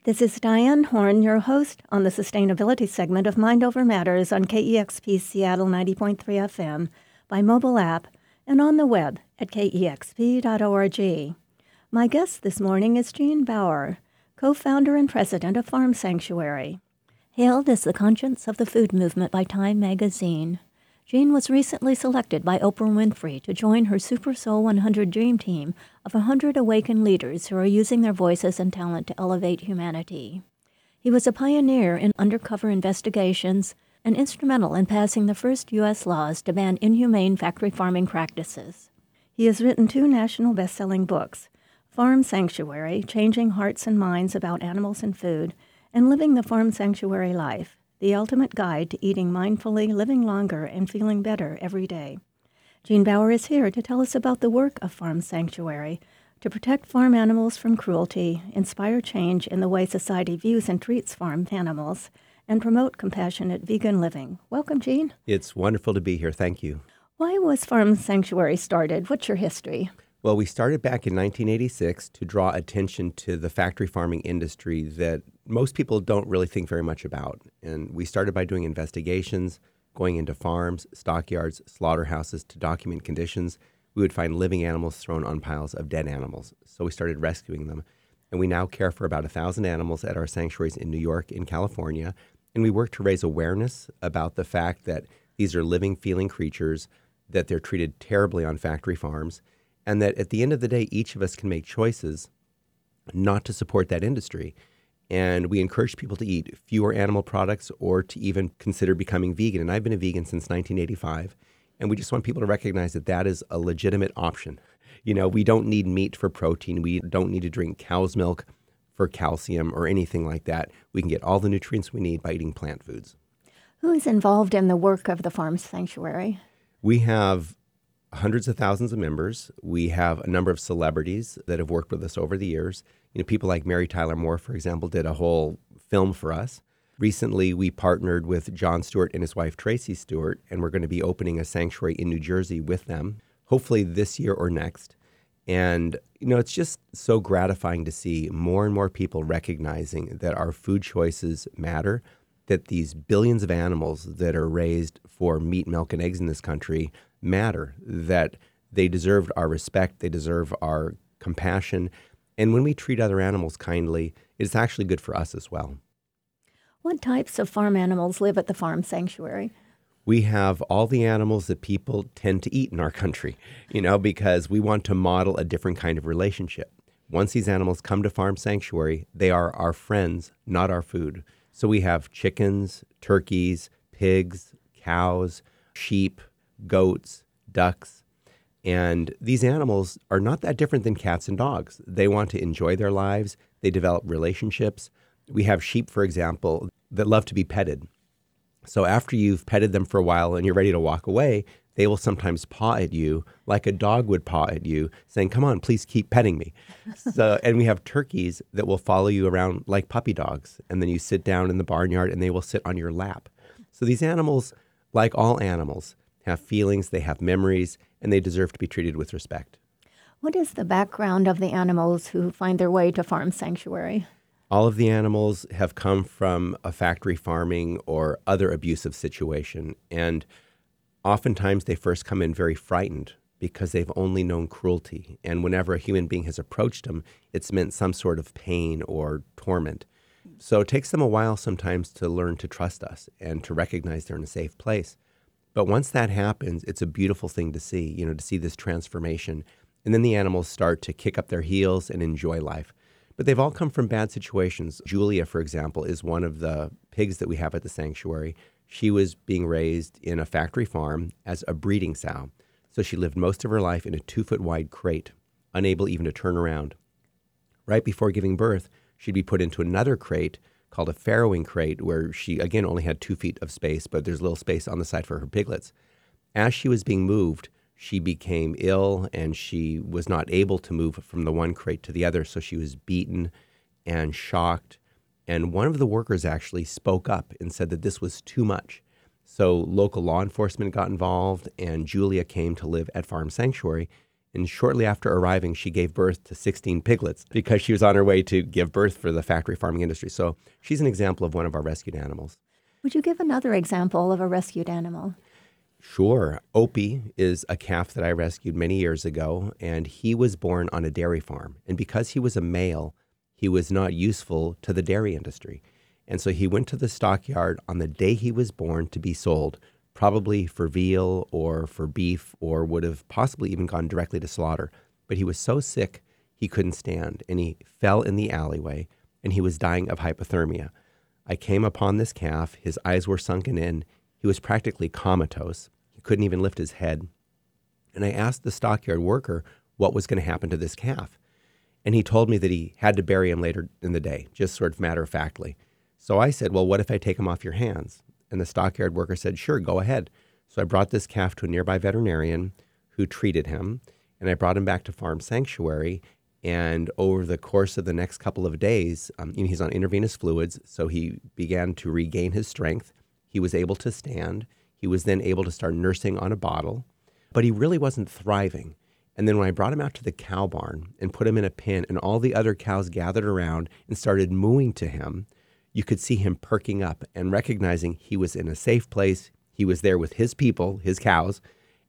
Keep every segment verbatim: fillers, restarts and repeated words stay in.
This is Diane Horn, your host on the sustainability segment of Mind Over Matters on K E X P Seattle ninety point three F M, by mobile app, and on the web at K E X P dot org. My guest this morning is Jean Bauer, co-founder and president of Farm Sanctuary. Hailed as the conscience of the food movement by Time magazine, Jean was recently selected by Oprah Winfrey to join her Super Soul one hundred Dream Team of one hundred awakened leaders who are using their voices and talent to elevate humanity. He was a pioneer in undercover investigations and instrumental in passing the first U S laws to ban inhumane factory farming practices. He has written two national best-selling books, Farm Sanctuary, Changing Hearts and Minds About Animals and Food, and Living the Farm Sanctuary Life, the ultimate guide to eating mindfully, living longer, and feeling better every day. Jean Bauer is here to tell us about the work of Farm Sanctuary to protect farm animals from cruelty, inspire change in the way society views and treats farm animals, and promote compassionate vegan living. Welcome, Jean. It's wonderful to be here. Thank you. Why was Farm Sanctuary started? What's your history? Well, we started back in nineteen eighty-six to draw attention to the factory farming industry that most people don't really think very much about. And we started by doing investigations, going into farms, stockyards, slaughterhouses to document conditions. We would find living animals thrown on piles of dead animals. So we started rescuing them. And we now care for about one thousand animals at our sanctuaries in New York and California. And we work to raise awareness about the fact that these are living, feeling creatures, that they're treated terribly on factory farms, and that at the end of the day, each of us can make choices not to support that industry. And we encourage people to eat fewer animal products or to even consider becoming vegan. And I've been a vegan since nineteen eighty-five. And we just want people to recognize that that is a legitimate option. You know, we don't need meat for protein. We don't need to drink cow's milk for calcium or anything like that. We can get all the nutrients we need by eating plant foods. Who is involved in the work of the Farm Sanctuary? We have hundreds of thousands of members. We have a number of celebrities that have worked with us over the years. You know, people like Mary Tyler Moore, for example, did a whole film for us. Recently, we partnered with Jon Stewart and his wife, Tracy Stewart, and we're going to be opening a sanctuary in New Jersey with them, hopefully this year or next. And, you know, it's just so gratifying to see more and more people recognizing that our food choices matter, that these billions of animals that are raised for meat, milk, and eggs in this country matter, that they deserve our respect, they deserve our compassion. And when we treat other animals kindly, it's actually good for us as well. What types of farm animals live at the Farm Sanctuary? We have all the animals that people tend to eat in our country, you know, because we want to model a different kind of relationship. Once these animals come to Farm Sanctuary, they are our friends, not our food. So we have chickens, turkeys, pigs, cows, sheep, goats, ducks, and these animals are not that different than cats and dogs. They want to enjoy their lives. They develop relationships. We have sheep, for example, that love to be petted. So after you've petted them for a while and you're ready to walk away, they will sometimes paw at you like a dog would paw at you, saying, come on, please keep petting me. So, and we have turkeys that will follow you around like puppy dogs. And then you sit down in the barnyard and they will sit on your lap. So these animals, like all animals, have feelings, they have memories, and they deserve to be treated with respect. What is the background of the animals who find their way to Farm Sanctuary? All of the animals have come from a factory farming or other abusive situation. And oftentimes they first come in very frightened because they've only known cruelty. And whenever a human being has approached them, it's meant some sort of pain or torment. So it takes them a while sometimes to learn to trust us and to recognize they're in a safe place. But once that happens, it's a beautiful thing to see, you know, to see this transformation. And then the animals start to kick up their heels and enjoy life. But they've all come from bad situations. Julia, for example, is one of the pigs that we have at the sanctuary. She was being raised in a factory farm as a breeding sow. So she lived most of her life in a two-foot wide crate, unable even to turn around. Right before giving birth, she'd be put into another crate called a farrowing crate, where she, again, only had two feet of space, but there's a little space on the side for her piglets. As she was being moved, she became ill, and she was not able to move from the one crate to the other, so she was beaten and shocked. And one of the workers actually spoke up and said that this was too much. So local law enforcement got involved, and Julia came to live at Farm Sanctuary. And shortly after arriving, she gave birth to sixteen piglets because she was on her way to give birth for the factory farming industry. So she's an example of one of our rescued animals. Would you give another example of a rescued animal? Sure. Opie is a calf that I rescued many years ago, and he was born on a dairy farm. And because he was a male, he was not useful to the dairy industry. And so he went to the stockyard on the day he was born to be sold, probably for veal or for beef, or would have possibly even gone directly to slaughter. But he was so sick, he couldn't stand, and he fell in the alleyway, and he was dying of hypothermia. I came upon this calf. His eyes were sunken in. He was practically comatose. He couldn't even lift his head. And I asked the stockyard worker what was going to happen to this calf. And he told me that he had to bury him later in the day, just sort of matter-of-factly. So I said, well, what if I take him off your hands? And the stockyard worker said, sure, go ahead. So I brought this calf to a nearby veterinarian who treated him, and I brought him back to Farm Sanctuary. And over the course of the next couple of days, um, you know, he's on intravenous fluids, so he began to regain his strength. He was able to stand. He was then able to start nursing on a bottle, but he really wasn't thriving. And then when I brought him out to the cow barn and put him in a pen, and all the other cows gathered around and started mooing to him, you could see him perking up and recognizing he was in a safe place. He was there with his people, his cows,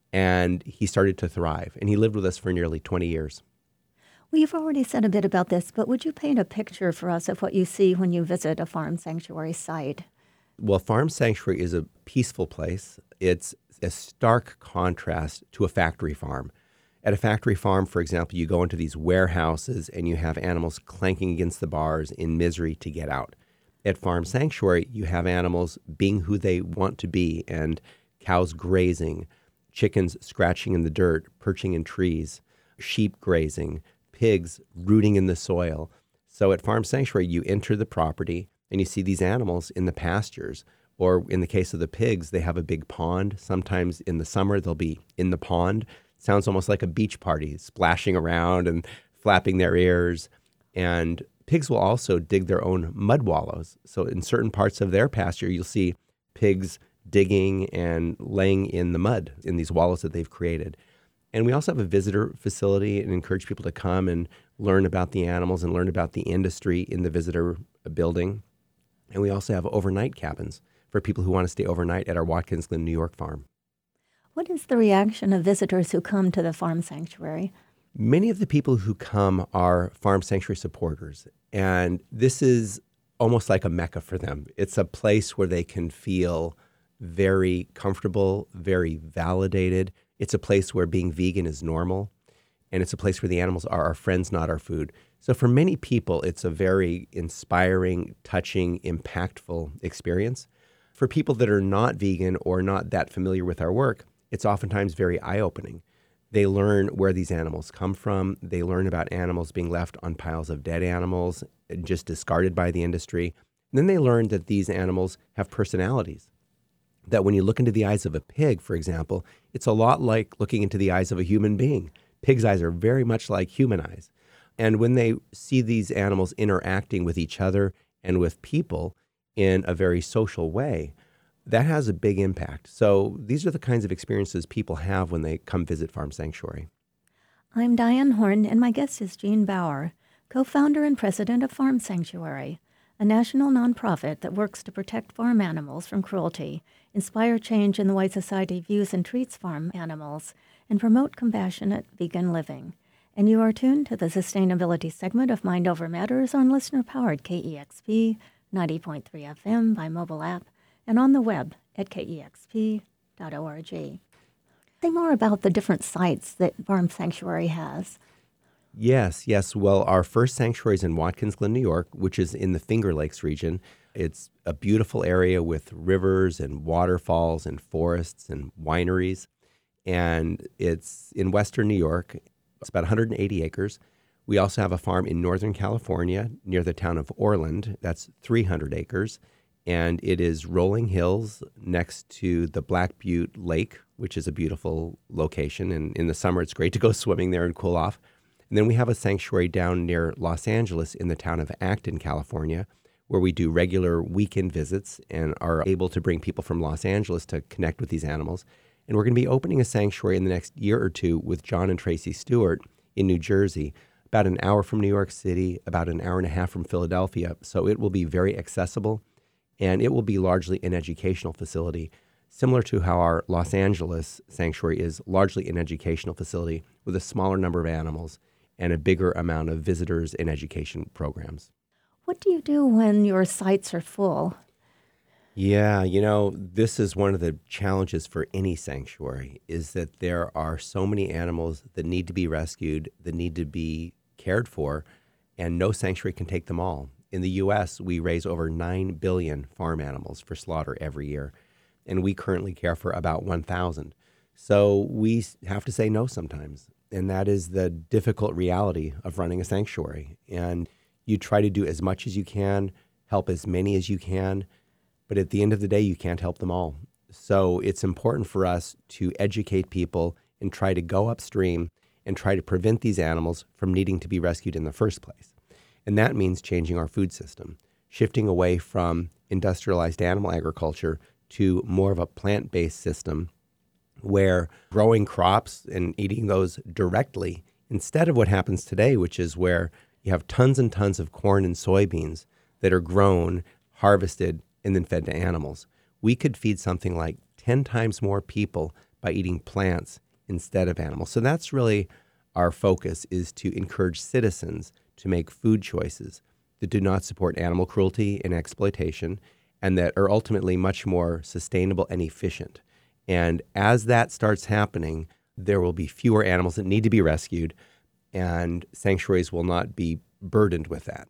and he started to thrive. And he lived with us for nearly twenty years. Well, you've already said a bit about this, but would you paint a picture for us of what you see when you visit a farm sanctuary site? Well, Farm Sanctuary is a peaceful place. It's a stark contrast to a factory farm. At a factory farm, for example, you go into these warehouses and you have animals clanking against the bars in misery to get out. At Farm Sanctuary, you have animals being who they want to be, and cows grazing, chickens scratching in the dirt, perching in trees, sheep grazing, pigs rooting in the soil. So at Farm Sanctuary, you enter the property and you see these animals in the pastures, or in the case of the pigs, they have a big pond. Sometimes in the summer, they'll be in the pond. Sounds almost like a beach party, splashing around and flapping their ears. And pigs will also dig their own mud wallows. So in certain parts of their pasture, you'll see pigs digging and laying in the mud in these wallows that they've created. And we also have a visitor facility and encourage people to come and learn about the animals and learn about the industry in the visitor building. And we also have overnight cabins for people who want to stay overnight at our Watkins Glen, New York farm. What is the reaction of visitors who come to the Farm Sanctuary? Many of the people who come are Farm Sanctuary supporters, and this is almost like a mecca for them. It's a place where they can feel very comfortable, very validated. It's a place where being vegan is normal, and it's a place where the animals are our friends, not our food. So for many people, it's a very inspiring, touching, impactful experience. For people that are not vegan or not that familiar with our work, it's oftentimes very eye-opening. They learn where these animals come from. They learn about animals being left on piles of dead animals, just discarded by the industry. And then they learn that these animals have personalities. That when you look into the eyes of a pig, for example, it's a lot like looking into the eyes of a human being. Pig's eyes are very much like human eyes. And when they see these animals interacting with each other and with people in a very social way, that has a big impact. So these are the kinds of experiences people have when they come visit Farm Sanctuary. I'm Diane Horn, and my guest is Jean Bauer, co-founder and president of Farm Sanctuary, a national nonprofit that works to protect farm animals from cruelty, inspire change in the way society views and treats farm animals, and promote compassionate vegan living. And you are tuned to the sustainability segment of Mind Over Matters on listener-powered K E X P ninety point three F M by mobile app and on the web at K E X P dot org. Say more about the different sites that Farm Sanctuary has. Yes, yes. Well, our first sanctuary is in Watkins Glen, New York, which is in the Finger Lakes region. It's a beautiful area with rivers and waterfalls and forests and wineries. And it's in western New York. It's about one hundred eighty acres. We also have a farm in Northern California near the town of Orland. That's three hundred acres. And it is rolling hills next to the Black Butte Lake, which is a beautiful location. And in the summer, it's great to go swimming there and cool off. And then we have a sanctuary down near Los Angeles in the town of Acton, California, where we do regular weekend visits and are able to bring people from Los Angeles to connect with these animals. And we're going to be opening a sanctuary in the next year or two with John and Tracy Stewart in New Jersey, about an hour from New York City, about an hour and a half from Philadelphia. So it will be very accessible, and it will be largely an educational facility, similar to how our Los Angeles sanctuary is largely an educational facility with a smaller number of animals and a bigger amount of visitors and education programs. What do you do when your sites are full? Yeah, you know, this is one of the challenges for any sanctuary, is that there are so many animals that need to be rescued, that need to be cared for, and no sanctuary can take them all. In the U S, we raise over nine billion farm animals for slaughter every year, and we currently care for about one thousand. So we have to say no sometimes, and that is the difficult reality of running a sanctuary. And you try to do as much as you can, help as many as you can, but at the end of the day, you can't help them all. So it's important for us to educate people and try to go upstream and try to prevent these animals from needing to be rescued in the first place. And that means changing our food system, shifting away from industrialized animal agriculture to more of a plant-based system where growing crops and eating those directly, instead of what happens today, which is where you have tons and tons of corn and soybeans that are grown, harvested, and then fed to animals. We could feed something like ten times more people by eating plants instead of animals. So that's really our focus, is to encourage citizens to make food choices that do not support animal cruelty and exploitation, and that are ultimately much more sustainable and efficient. And as that starts happening, there will be fewer animals that need to be rescued, and sanctuaries will not be burdened with that.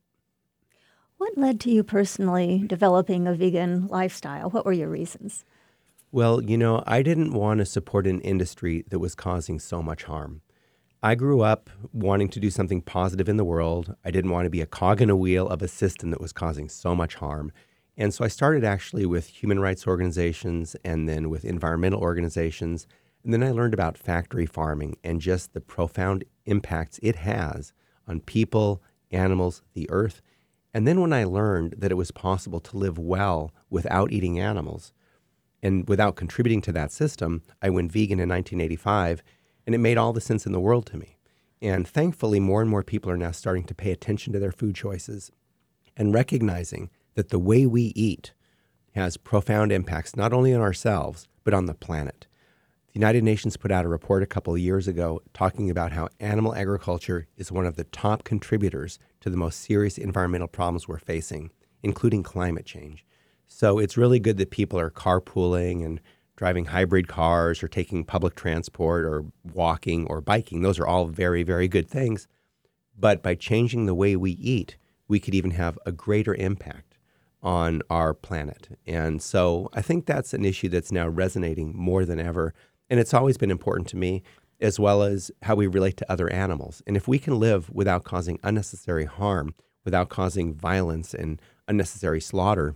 What led to you personally developing a vegan lifestyle? What were your reasons? Well, you know, I didn't want to support an industry that was causing so much harm. I grew up wanting to do something positive in the world. I didn't want to be a cog in a wheel of a system that was causing so much harm. And so I started actually with human rights organizations and then with environmental organizations. And then I learned about factory farming and just the profound impacts it has on people, animals, the earth. And then when I learned that it was possible to live well without eating animals and without contributing to that system, I went vegan in nineteen eighty-five, and it made all the sense in the world to me. And thankfully, more and more people are now starting to pay attention to their food choices and recognizing that the way we eat has profound impacts not only on ourselves, but on the planet. The United Nations put out a report a couple of years ago talking about how animal agriculture is one of the top contributors to the most serious environmental problems we're facing, including climate change. So it's really good that people are carpooling and driving hybrid cars or taking public transport or walking or biking. Those are all very, very good things. But by changing the way we eat, we could even have a greater impact on our planet. And so I think that's an issue that's now resonating more than ever. And it's always been important to me, as well as how we relate to other animals. And if we can live without causing unnecessary harm, without causing violence and unnecessary slaughter,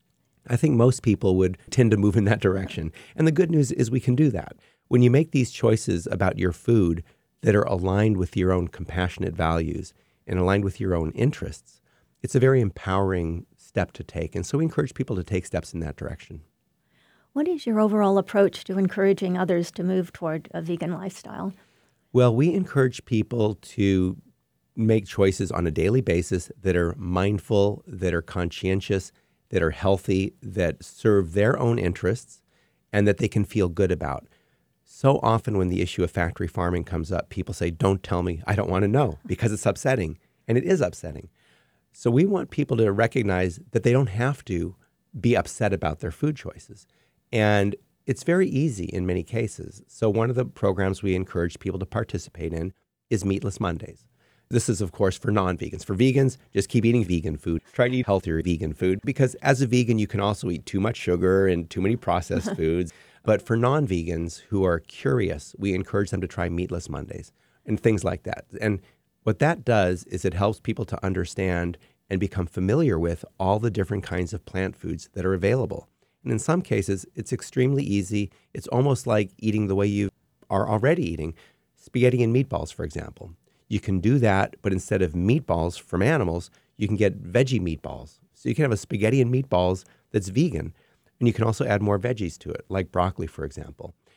I think most people would tend to move in that direction. And the good news is we can do that. When you make these choices about your food that are aligned with your own compassionate values and aligned with your own interests, it's a very empowering step to take. And so we encourage people to take steps in that direction. What is your overall approach to encouraging others to move toward a vegan lifestyle? Well, we encourage people to make choices on a daily basis that are mindful, that are conscientious, that are healthy, that serve their own interests, and that they can feel good about. So often when the issue of factory farming comes up, people say, don't tell me, I don't want to know, because it's upsetting. And it is upsetting. So we want people to recognize that they don't have to be upset about their food choices. And it's very easy in many cases. So one of the programs we encourage people to participate in is Meatless Mondays. This is, of course, for non-vegans. For vegans, just keep eating vegan food. Try to eat healthier vegan food, because as a vegan, you can also eat too much sugar and too many processed foods. But for non-vegans who are curious, we encourage them to try Meatless Mondays and things like that. And what that does is it helps people to understand and become familiar with all the different kinds of plant foods that are available. And in some cases, it's extremely easy. It's almost like eating the way you are already eating. Spaghetti and meatballs, for example. You can do that, but instead of meatballs from animals, you can get veggie meatballs. So you can have a spaghetti and meatballs that's vegan. And you can also add more veggies to it, like broccoli, for example.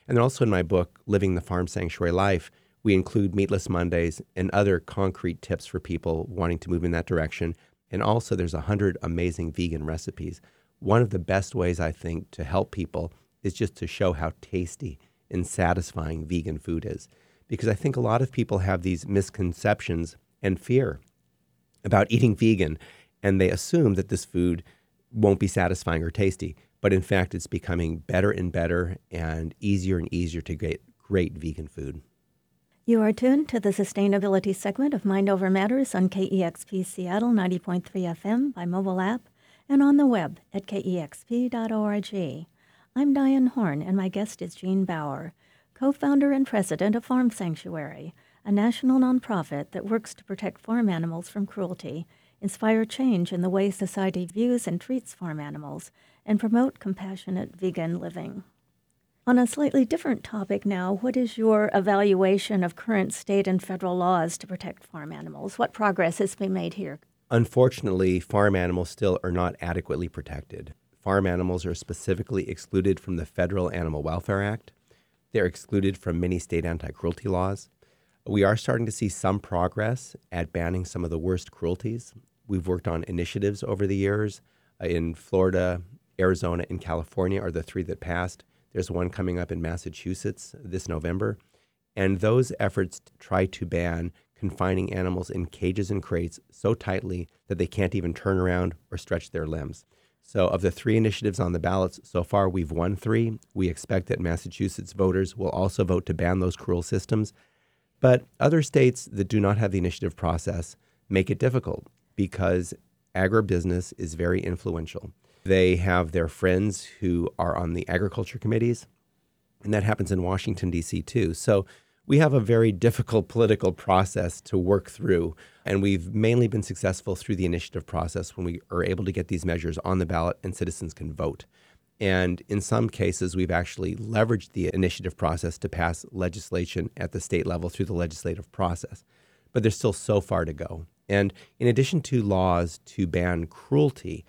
And then also in my book, Living the Farm Sanctuary Life, we include Meatless Mondays and other concrete tips for people wanting to move in that direction. And also there's a hundred amazing vegan recipes. One of the best ways, I think, to help people is just to show how tasty and satisfying vegan food is. Because I think a lot of people have these misconceptions and fear about eating vegan, and they assume that this food won't be satisfying or tasty. But in fact, it's becoming better and better and easier and easier to get great vegan food. You are tuned to the sustainability segment of Mind Over Matters on K E X P Seattle ninety point three F M by mobile app and on the web at K E X P dot org. I'm Diane Horn, and my guest is Jean Bauer, co-founder and president of Farm Sanctuary, a national nonprofit that works to protect farm animals from cruelty, inspire change in the way society views and treats farm animals, and promote compassionate vegan living. On a slightly different topic now, what is your evaluation of current state and federal laws to protect farm animals? What progress has been made here? Unfortunately, farm animals still are not adequately protected. Farm animals are specifically excluded from the Federal Animal Welfare Act. They're excluded from many state anti-cruelty laws. We are starting to see some progress at banning some of the worst cruelties. We've worked on initiatives over the years. Uh, in Florida, Arizona, and California are the three that passed. There's one coming up in Massachusetts this November. And those efforts try to ban confining animals in cages and crates so tightly that they can't even turn around or stretch their limbs. So of the three initiatives on the ballots, so far we've won three. We expect that Massachusetts voters will also vote to ban those cruel systems. But other states that do not have the initiative process make it difficult because agribusiness is very influential. They have their friends who are on the agriculture committees, and that happens in Washington, D C too. So we have a very difficult political process to work through, and we've mainly been successful through the initiative process when we are able to get these measures on the ballot and citizens can vote. And in some cases, we've actually leveraged the initiative process to pass legislation at the state level through the legislative process. But there's still so far to go. And in addition to laws to ban cruelty,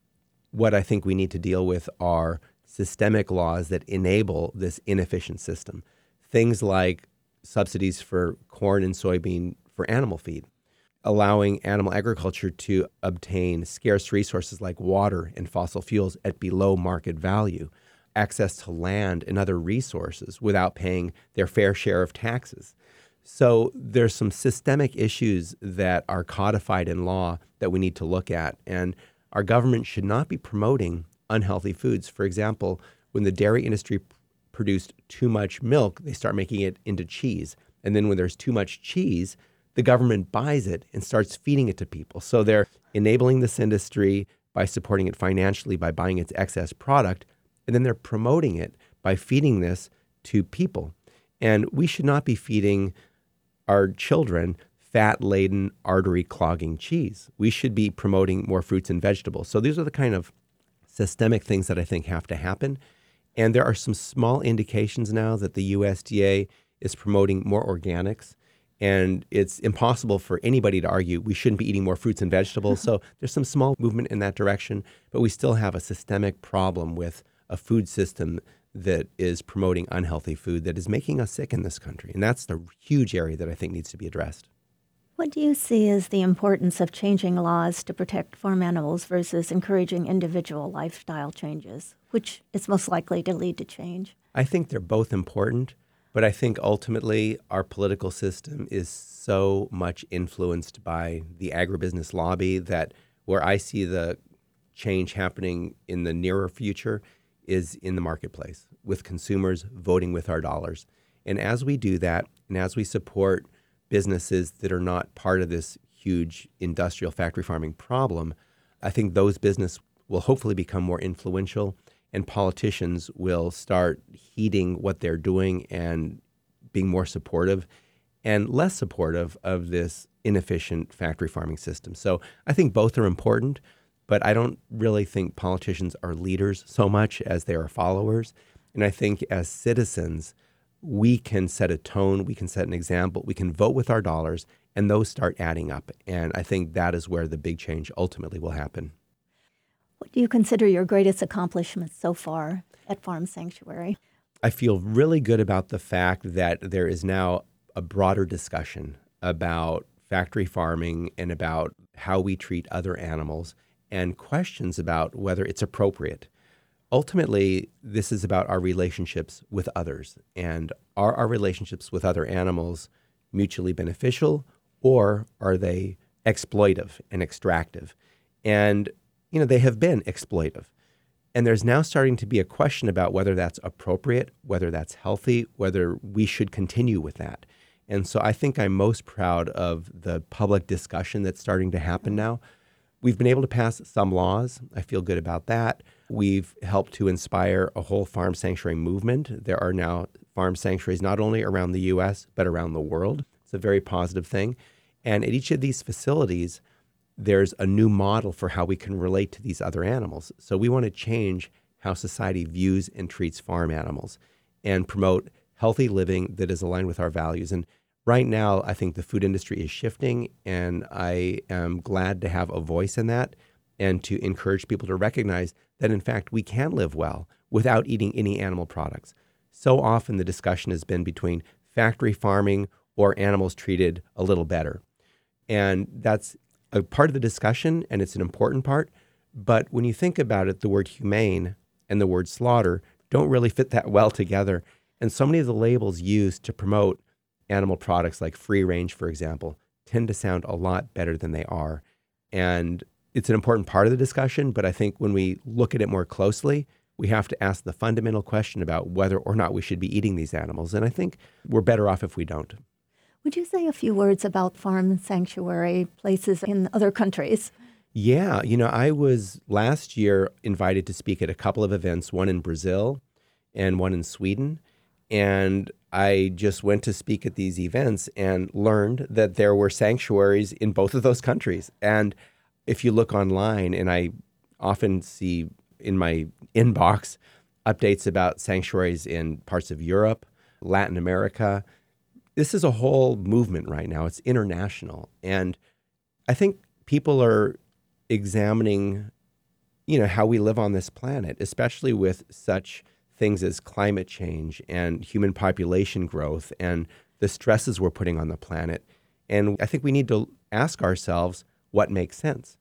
what I think we need to deal with are systemic laws that enable this inefficient system. Things like subsidies for corn and soybean for animal feed, allowing animal agriculture to obtain scarce resources like water and fossil fuels at below market value, access to land and other resources without paying their fair share of taxes. So there's some systemic issues that are codified in law that we need to look at. And our government should not be promoting unhealthy foods. For example, when the dairy industry p- produced too much milk, they start making it into cheese. And then when there's too much cheese, the government buys it and starts feeding it to people. So they're enabling this industry by supporting it financially, by buying its excess product, and then they're promoting it by feeding this to people. And we should not be feeding our children fat-laden, artery-clogging cheese. We should be promoting more fruits and vegetables. So these are the kind of systemic things that I think have to happen. And there are some small indications now that the U S D A is promoting more organics. And it's impossible for anybody to argue we shouldn't be eating more fruits and vegetables. So there's some small movement in that direction, but we still have a systemic problem with a food system that is promoting unhealthy food that is making us sick in this country. And that's the huge area that I think needs to be addressed. What do you see as the importance of changing laws to protect farm animals versus encouraging individual lifestyle changes, which is most likely to lead to change? I think they're both important, but I think ultimately our political system is so much influenced by the agribusiness lobby that where I see the change happening in the nearer future is in the marketplace, with consumers voting with our dollars. And as we do that, and as we support businesses that are not part of this huge industrial factory farming problem, I think those businesses will hopefully become more influential, and politicians will start heeding what they're doing and being more supportive and less supportive of this inefficient factory farming system. So I think both are important, but I don't really think politicians are leaders so much as they are followers. And I think as citizens, we can set a tone, we can set an example, we can vote with our dollars, and those start adding up. And I think that is where the big change ultimately will happen. What do you consider your greatest accomplishment so far at Farm Sanctuary? I feel really good about the fact that there is now a broader discussion about factory farming and about how we treat other animals and questions about whether it's appropriate. Ultimately, this is about our relationships with others. And are our relationships with other animals mutually beneficial, or are they exploitive and extractive? And, you know, they have been exploitive. And there's now starting to be a question about whether that's appropriate, whether that's healthy, whether we should continue with that. And so I think I'm most proud of the public discussion that's starting to happen now. We've been able to pass some laws. I feel good about that. We've helped to inspire a whole farm sanctuary movement. There are now farm sanctuaries not only around the U S, but around the world. It's a very positive thing. And at each of these facilities, there's a new model for how we can relate to these other animals. So we want to change how society views and treats farm animals and promote healthy living that is aligned with our values. And right now, I think the food industry is shifting, and I am glad to have a voice in that and to encourage people to recognize that, in fact, we can live well without eating any animal products. So often the discussion has been between factory farming or animals treated a little better. And that's a part of the discussion, and it's an important part. But when you think about it, the word humane and the word slaughter don't really fit that well together. And so many of the labels used to promote animal products like free range, for example, tend to sound a lot better than they are. And it's an important part of the discussion, but I think when we look at it more closely, we have to ask the fundamental question about whether or not we should be eating these animals. And I think we're better off if we don't. Would you say a few words about farm sanctuary places in other countries? Yeah, you know, I was last year invited to speak at a couple of events, one in Brazil and one in Sweden. And I just went to speak at these events and learned that there were sanctuaries in both of those countries. And if you look online, and I often see in my inbox updates about sanctuaries in parts of Europe, Latin America, this is a whole movement right now. It's international. And I think people are examining, you know, how we live on this planet, especially with such things as climate change and human population growth and the stresses we're putting on the planet. And I think we need to ask ourselves what makes sense.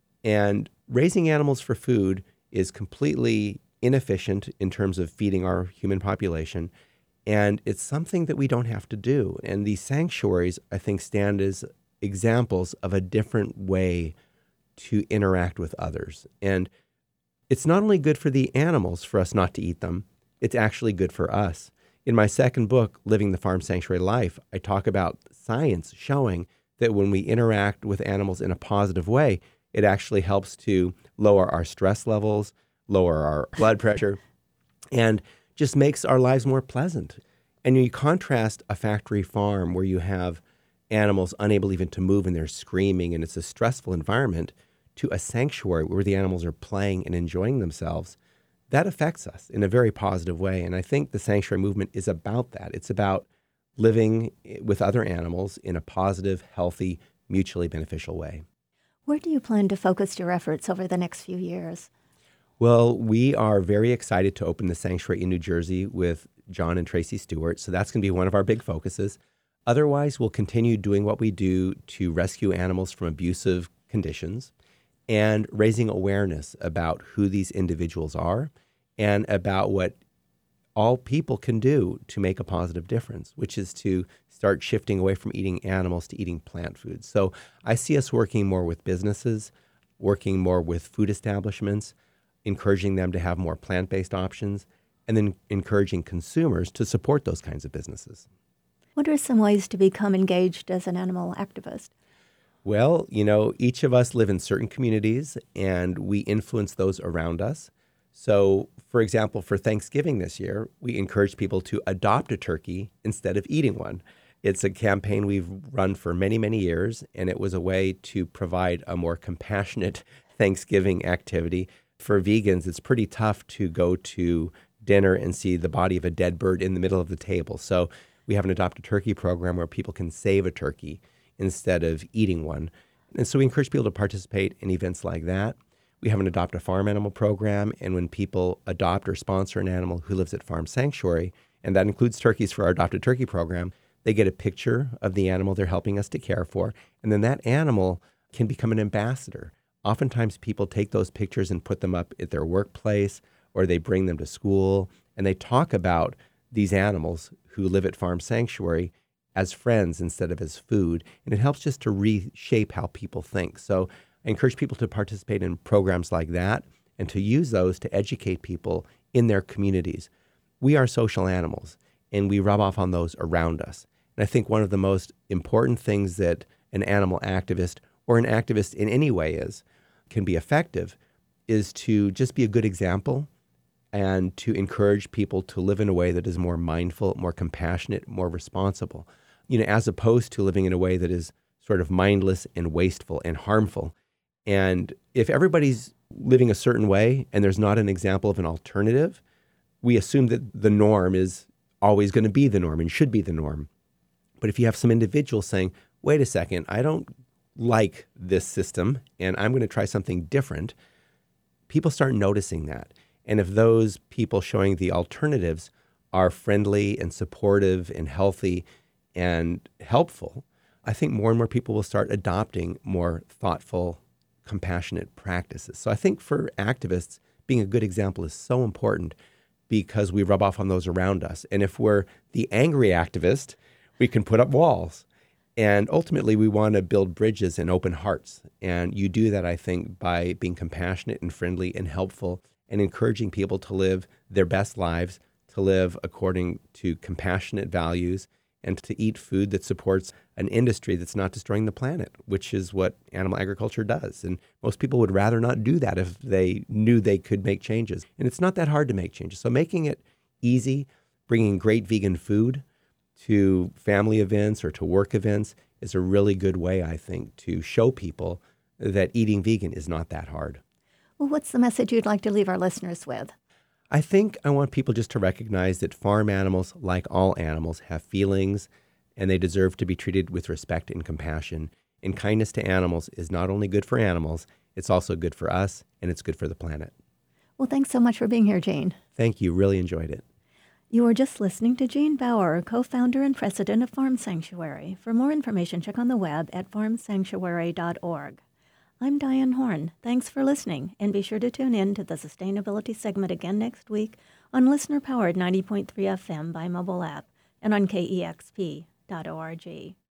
And raising animals for food is completely inefficient in terms of feeding our human population. And it's something that we don't have to do. And these sanctuaries, I think, stand as examples of a different way to interact with others. And it's not only good for the animals for us not to eat them, it's actually good for us. In my second book, Living the Farm Sanctuary Life, I talk about science showing that when we interact with animals in a positive way, it actually helps to lower our stress levels, lower our blood pressure, and just makes our lives more pleasant. And you contrast a factory farm where you have animals unable even to move and they're screaming and it's a stressful environment to a sanctuary where the animals are playing and enjoying themselves. That affects us in a very positive way. And I think the sanctuary movement is about that. It's about living with other animals in a positive, healthy, mutually beneficial way. Where do you plan to focus your efforts over the next few years? Well, we are very excited to open the sanctuary in New Jersey with John and Tracy Stewart. So that's going to be one of our big focuses. Otherwise, we'll continue doing what we do to rescue animals from abusive conditions and raising awareness about who these individuals are and about what all people can do to make a positive difference, which is to start shifting away from eating animals to eating plant foods. So I see us working more with businesses, working more with food establishments, encouraging them to have more plant-based options, and then encouraging consumers to support those kinds of businesses. What are some ways to become engaged as an animal activist? Well, you know, each of us live in certain communities and we influence those around us. So, for example, for Thanksgiving this year, we encourage people to adopt a turkey instead of eating one. It's a campaign we've run for many, many years, and it was a way to provide a more compassionate Thanksgiving activity. For vegans, it's pretty tough to go to dinner and see the body of a dead bird in the middle of the table. So we have an Adopt a Turkey program where people can save a turkey instead of eating one. And so we encourage people to participate in events like that. We have an Adopt a Farm Animal program, and when people adopt or sponsor an animal who lives at Farm Sanctuary, and that includes turkeys for our Adopted Turkey program, they get a picture of the animal they're helping us to care for, and then that animal can become an ambassador. Oftentimes people take those pictures and put them up at their workplace, or they bring them to school, and they talk about these animals who live at Farm Sanctuary as friends instead of as food, and it helps just to reshape how people think. So I encourage people to participate in programs like that and to use those to educate people in their communities. We are social animals, and we rub off on those around us. And I think one of the most important things that an animal activist or an activist in any way is, can be effective, is to just be a good example and to encourage people to live in a way that is more mindful, more compassionate, more responsible, you know, as opposed to living in a way that is sort of mindless and wasteful and harmful. And if everybody's living a certain way and there's not an example of an alternative, we assume that the norm is always going to be the norm and should be the norm. But if you have some individuals saying, wait a second, I don't like this system and I'm going to try something different, people start noticing that. And if those people showing the alternatives are friendly and supportive and healthy and helpful, I think more and more people will start adopting more thoughtful, compassionate practices. So I think for activists, being a good example is so important because we rub off on those around us. And if we're the angry activist, we can put up walls. And ultimately, we want to build bridges and open hearts. And you do that, I think, by being compassionate and friendly and helpful and encouraging people to live their best lives, to live according to compassionate values, and to eat food that supports an industry that's not destroying the planet, which is what animal agriculture does. And most people would rather not do that if they knew they could make changes. And it's not that hard to make changes. So making it easy, bringing great vegan food to family events or to work events is a really good way, I think, to show people that eating vegan is not that hard. Well, what's the message you'd like to leave our listeners with? I think I want people just to recognize that farm animals, like all animals, have feelings, and they deserve to be treated with respect and compassion. And kindness to animals is not only good for animals, it's also good for us, and it's good for the planet. Well, thanks so much for being here, Gene. Thank you. Really enjoyed it. You were just listening to Gene Bauer, co-founder and president of Farm Sanctuary. For more information, check on the web at farm sanctuary dot org. I'm Diane Horn. Thanks for listening, and be sure to tune in to the Sustainability segment again next week on listener-powered ninety point three F M by mobile app and on K E X P dot org.